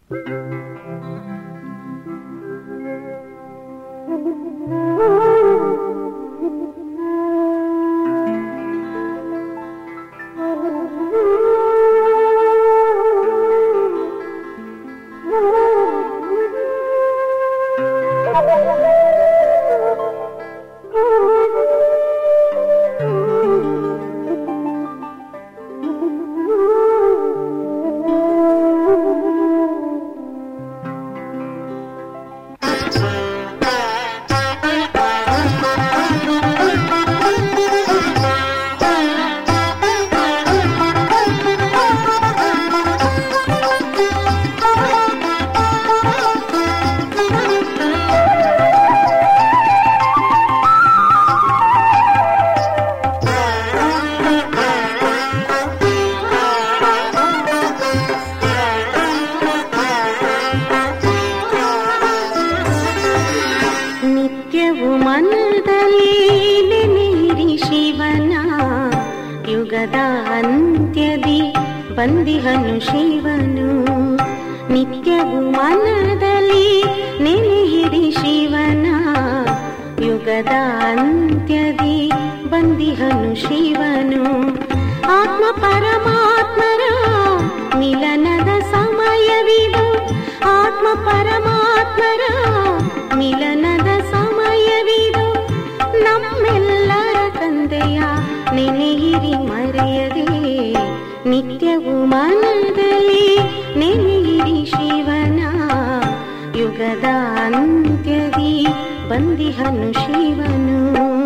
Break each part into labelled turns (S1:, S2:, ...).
S1: ಬಂದಿಹನು ಶಿವನು ನಿತ್ಯವೂ ಮನದಲ್ಲಿ ನೆನೆಯಿರಿ ಶಿವನ ಯುಗದ ಅಂತ್ಯದಿ ಬಂದಿಹನು ಶಿವನು ಆತ್ಮ ಪರಮಾತ್ಮರ ಮಿಲನದ ಸಮಯವಿದು ಆತ್ಮ ಪರಮಾತ್ಮರ ಮಿಲನದ ಸಮಯವಿದು ನಮ್ಮೆಲ್ಲರ ತಂದೆಯ ನೆನೆಯಿರಿ ಮರೆಯದೆ ನಿತ್ಯವೂ ಮನದಲ್ಲಿ ನೆನೆಯಿರಿ ಶಿವನ ಯುಗದ ಅಂತ್ಯದಿ ಬಂದಿಹನು ಶಿವನು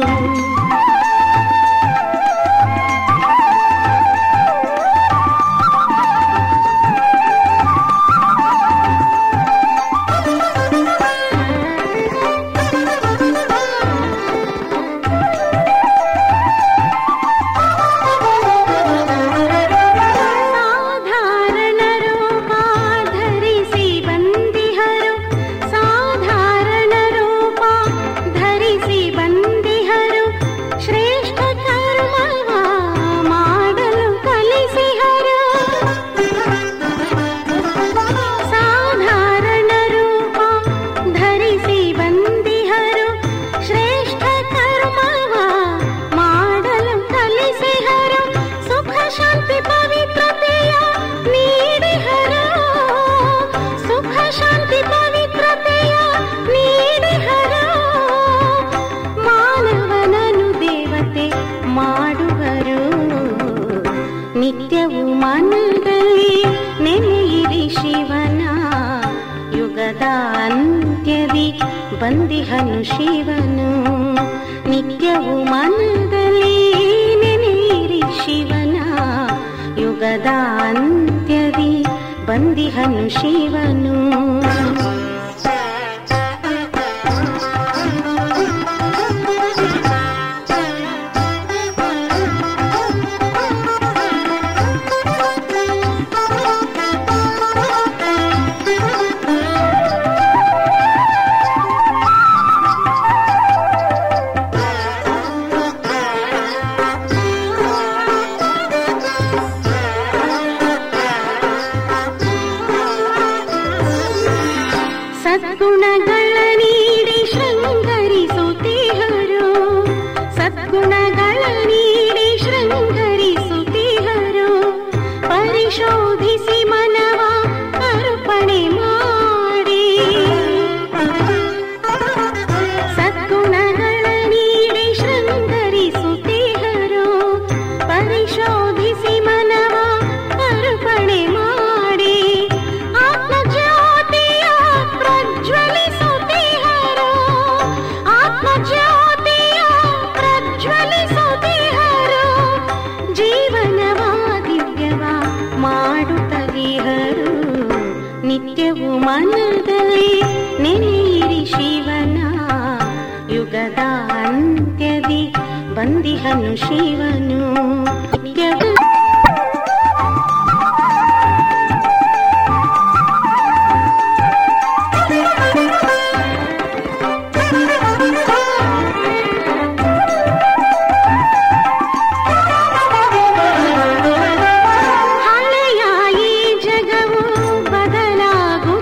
S1: ನಿತ್ಯವೂ ಮನದಲ್ಲಿ ನೆನೆಯಿರಿ ಶಿವನ ಯುಗದ ಅಂತ್ಯದಿ ಬಂದಿಹನು ಶಿವನು ನಿತ್ಯವೂ ಮನದಲ್ಲಿ ನೆನೆಯಿರಿ ಶಿವನ ಯುಗದ ಅಂತ್ಯದಿ ಬಂದಿಹನು ಶಿವನು ಸದ್ಗುಣಗಳ ನೀಡಿ ಶೃಂಗರಿಸುತ್ತೀಹರು ಸದ್ಗುಣಗಳ ನೀಡಿ ಶೃಂಗರಿಸುತ್ತೀಹರು ಪರಿಶೋಧಿಸಿ ಮನವ ಅರ್ಪಣೆ ಮಾಡಿ ಸದ್ಗುಣಗಳ ನೀಡಿ ಶೃಂಗರಿಸುತ್ತೀಹರು ಪರಿಶೋಧಿಸಿ ಮನವ ಅರ್ಪಣೆ ಮಾಡಿ ಆತ್ಮಜ್ಯೋತಿಯ ಪ್ರಜ್ವಲಿಸುತ್ತೀಹರು ಆತ್ಮಜ್ಯೋತಿಯ ಪ್ರಜ್ವಲಿಸುತ್ತೀಹರು ಜೀವನವ ದಿವ್ಯವ ಮಾಡುತ್ತಲಿಹರು ನಿತ್ಯವೂ ಮನದಲ್ಲಿ ನೆನೆಯಿರಿ ಶಿವನ ಯುಗದ ಅಂತ್ಯದಿ ಬಂದಿಹನು ಶಿವನು ನಿತ್ಯವೂ ಹಳೆಯ ಈ ಜಗವು ಬದಲಾಗುತ್ತಿದೆ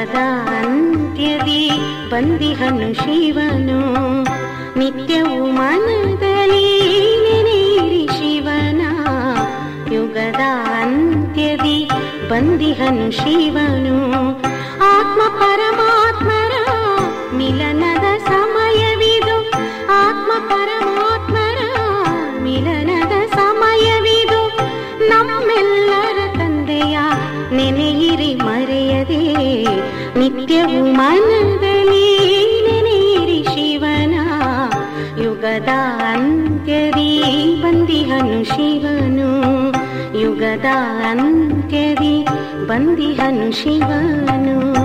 S1: ಯುಗದ ಅಂತ್ಯದಿ ಬಂದಿಹನು ಶಿವನು. ನಿತ್ಯವೂ ಮನದಲ್ಲಿ ನೆನೆಯಿರಿ ಶಿವನ, ಯುಗದ ಅಂತ್ಯದಿ ಬಂದಿಹನು ಶಿವನು. ಆತ್ಮ ಪರಮಾತ್ಮರ ಮಿಲನದ ಸಮಯವಿದು, ಆತ್ಮ ಪರಮಾತ್ಮರ ಮಿಲನದ ಸಮಯವಿದು. ನಮ್ಮೆಲ್ಲರ ತಂದೆಯ ನೆನೆಯಿರಿ ಮರೆಯದೆ, ನಿತ್ಯವೂ ಮನದಲ್ಲಿ ನೆನೆಯಿರಿ ಶಿವನ, ಯುಗದ ಅಂತ್ಯದಿ ಬಂದಿಹನು ಶಿವನು, ಯುಗದ ಅಂತ್ಯದಿ ಬಂದಿಹನು ಶಿವನು.